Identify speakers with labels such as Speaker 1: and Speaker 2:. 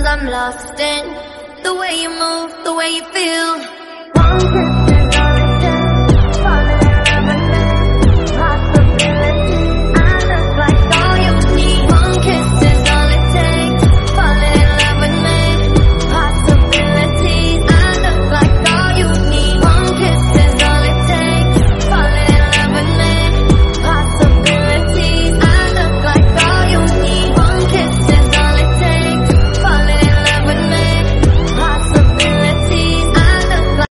Speaker 1: I'm lost in the way you move, the way you feel.